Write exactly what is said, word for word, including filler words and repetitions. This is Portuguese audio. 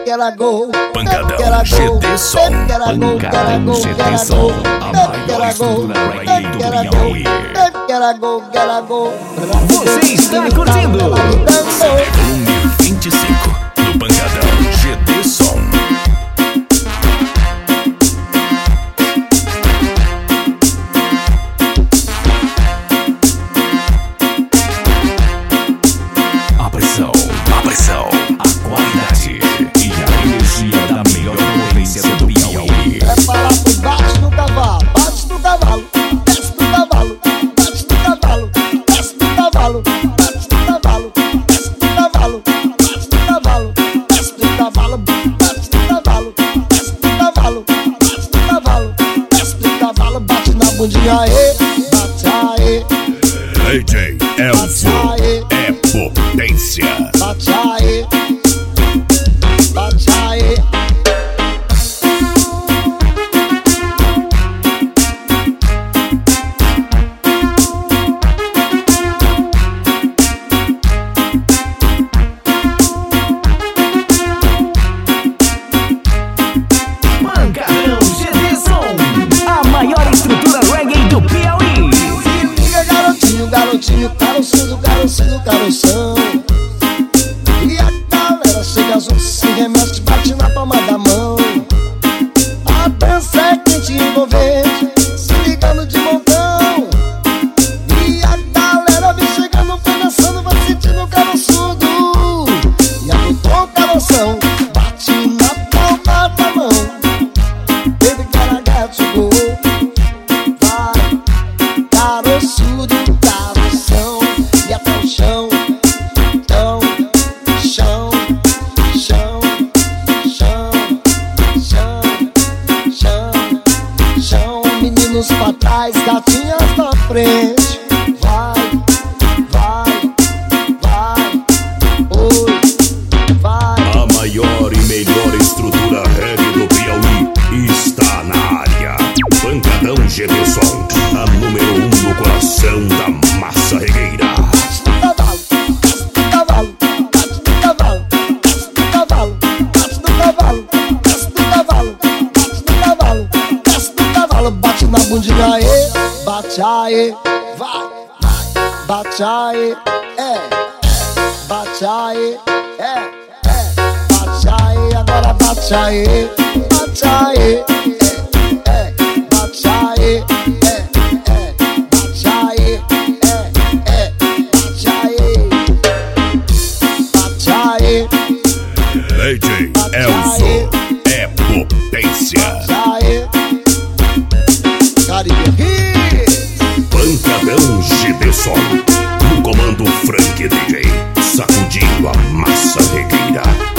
Pancadão G D Som, Pancadão G D Som, a maior estrutura reggae do Piauí. Você está curtindo Volume vinte e cinco do Pancadão G D Som. A pressão, a pressão, a qualidade e a energia da melhor potência do Piauí. Prepara pro bate no cavalo, bate no cavalo, desce no cavalo, bate no cavalo, desce no cavalo, bate no cavalo, desce no cavalo, bate no cavalo, desce no cavalo, bate no cavalo, desce no cavalo, bate no cavalo, desce no cavalo, bate na bundinha, aê, bate aê. D J Elzo é potência. Bate aê, bate aê. Pancadão G D Som, a maior estrutura reggae do Piauí. Se liga, garotinho, garotinho, carocinho, carocinho, caroção. E a galera chega junto, se remete, bate na palma da mão. A dança é quente e envolvente, se ligando de montão. E a galera vem chegando, vai dançando, vai sentindo o caroçudo. E apontou o caroção, bate na palma da mão. Baby, gotta get you go. Vai, caroçudo, caroção, e até o chão. Então, chão, chão, chão, chão, chão, chão. Meninos pra trás, gatinhas na frente. Vai, vai, vai, oi, vai. A maior e melhor estrutura reggae do Piauí está na área. Pancadão G D Som, a número um no coração da massa regueira. Bate no cavalo, desce no cavalo, bate no cavalo, desce no cavalo, bate no cavalo, desce no cavalo, bate no cavalo, desce no cavalo, bate na bundinha, aê, bate aê, vai, vai, bate aê, é, é, bate aê, é, é, bate aê, agora bate aê, bate aê, é, é, bate aê, é, é, bate aê, é, é, bate aê, bate aê, D J Elzo é potência. aê, Caribe Hits. Pancadão G D Som, no comando Frank D J, sacudindo a massa regueira.